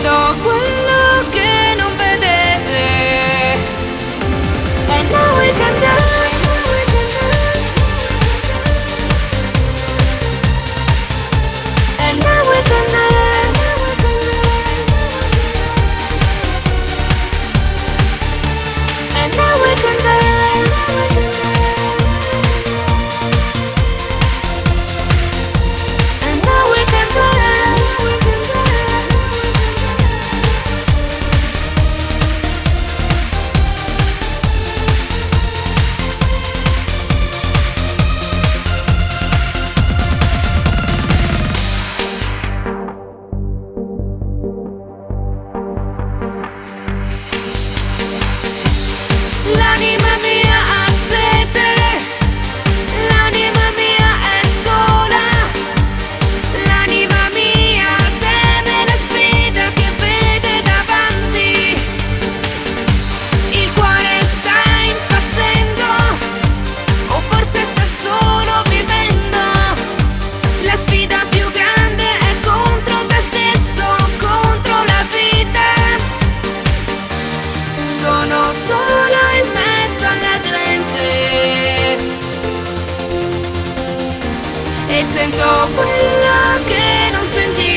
sento quello che non vedete. And now we can dance. And now we can dance. And now we can dance. And now we can dance. L'anima mia ha sete, l'anima mia è sola, l'anima mia teme la sfida che vede davanti. Il cuore sta impazzendo, o forse sta solo vivendo. La sfida più grande è contro te stesso, contro la vita. Sono sola in mezzo alla gente e sento quello che non senti.